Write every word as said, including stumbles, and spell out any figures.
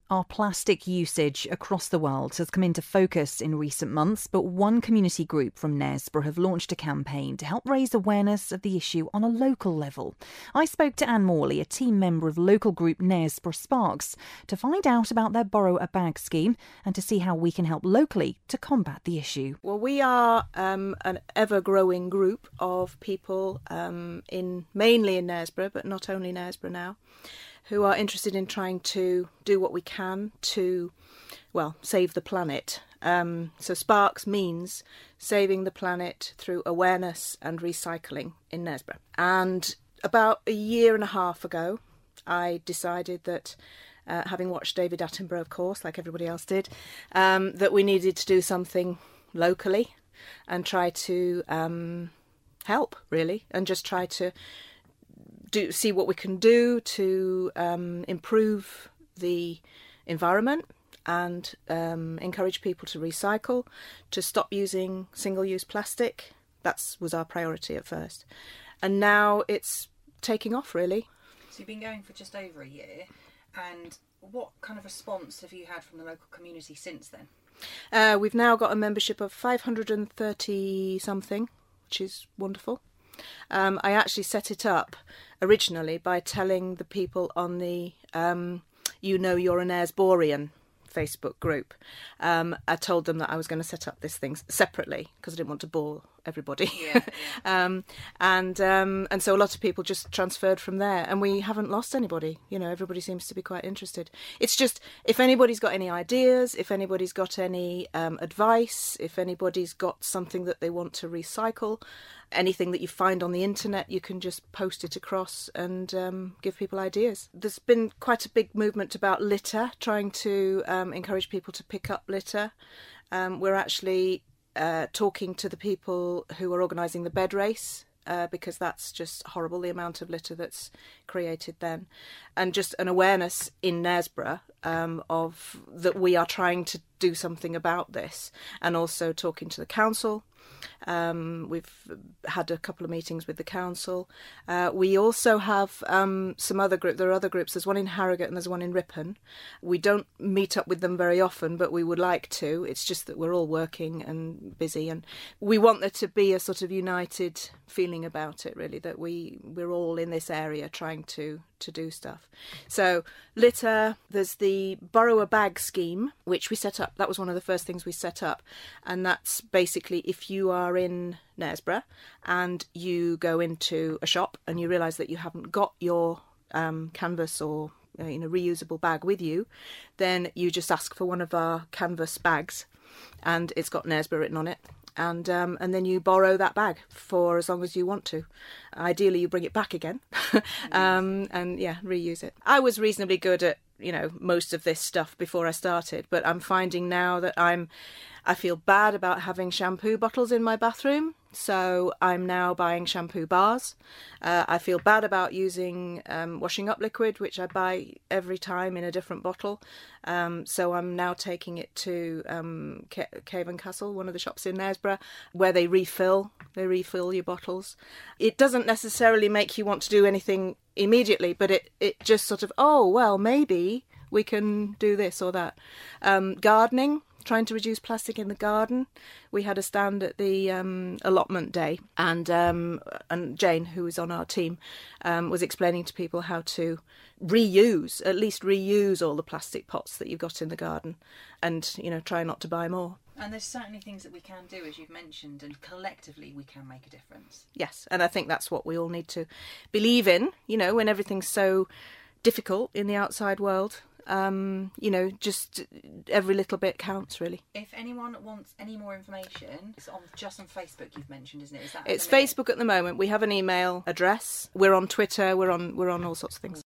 Our plastic usage across the world has come into focus in recent months, but one community group from Knaresborough have launched a campaign to help raise awareness of the issue on a local level. I spoke to Anne Morley, a team member of local group Knaresborough Sparks, to find out about their Borrow a Bag scheme and to see how we can help locally to combat the issue. Well, we are um, an ever-growing group of people um, in mainly in Knaresborough, but not only Knaresborough now, who are interested in trying to do what we can to, well, save the planet. Um, so Sparks means saving the planet through awareness and recycling in Knaresborough. And about a year and a half ago, I decided that, uh, having watched David Attenborough, of course, like everybody else did, um, that we needed to do something locally and try to um, help, really, and just try to Do, see what we can do to um, improve the environment and um, encourage people to recycle, to stop using single-use plastic. That was our priority at first. And now it's taking off, really. So you've been going for just over a year, and what kind of response have you had from the local community since then? Uh, we've now got a membership of five hundred thirty something, which is wonderful. Um, I actually set it up originally by telling the people on the um, You Know You're an Knaresborean Facebook group. Um, I told them that I was going to set up this thing separately because I didn't want to bore everybody. Yeah, yeah. um, and um, and so a lot of people just transferred from there, and we haven't lost anybody. You know, everybody seems to be quite interested. It's just, if anybody's got any ideas, if anybody's got any um, advice, if anybody's got something that they want to recycle, anything that you find on the internet, you can just post it across and um, give people ideas. There's been quite a big movement about litter, trying to um, encourage people to pick up litter. Um, we're actually uh, talking to the people who are organising the bed race, uh, because that's just horrible, the amount of litter that's created then. And just an awareness in Knaresborough um, of that we are trying to do something about this, and also talking to the council. Um, we've had a couple of meetings with the council. Uh, we also have um, some other group. There are other groups. There's one in Harrogate and there's one in Ripon. We don't meet up with them very often, but we would like to. It's just that we're all working and busy, and we want there to be a sort of united feeling about it, really, that we, we're all in this area trying to, to do stuff. So litter, there's the Borrow a Bag scheme, which we set up. That was one of the first things we set up. And that's basically if you are in Knaresborough and you go into a shop and you realise that you haven't got your um, canvas or uh, you know reusable bag with you, then you just ask for one of our canvas bags, and it's got Knaresborough written on it. And um, and then you borrow that bag for as long as you want to. Ideally, you bring it back again, um, and yeah, reuse it. I was reasonably good at you know most of this stuff before I started, but I'm finding now that I'm, I feel bad about having shampoo bottles in my bathroom, so I'm now buying shampoo bars. Uh, I feel bad about using um, washing up liquid, which I buy every time in a different bottle. Um, so I'm now taking it to um, C- Cave and Castle, one of the shops in Knaresborough, where they refill. They refill your bottles. It doesn't necessarily make you want to do anything immediately, but it, it just sort of, oh, well, maybe we can do this or that. Um, gardening. Trying to reduce plastic in the garden. We had a stand at the um, allotment day, and um, and Jane, who was on our team, um, was explaining to people how to reuse, at least reuse all the plastic pots that you've got in the garden, and you know try not to buy more. And there's certainly things that we can do, as you've mentioned, and collectively we can make a difference. Yes, and I think that's what we all need to believe in. You know, when everything's so difficult in the outside world. Um, you know, just every little bit counts, really. If anyone wants any more information, it's on just on Facebook. You've mentioned, isn't it? Is that it's Facebook at the moment. We have an email address. We're on Twitter. We're on we're on all sorts of things.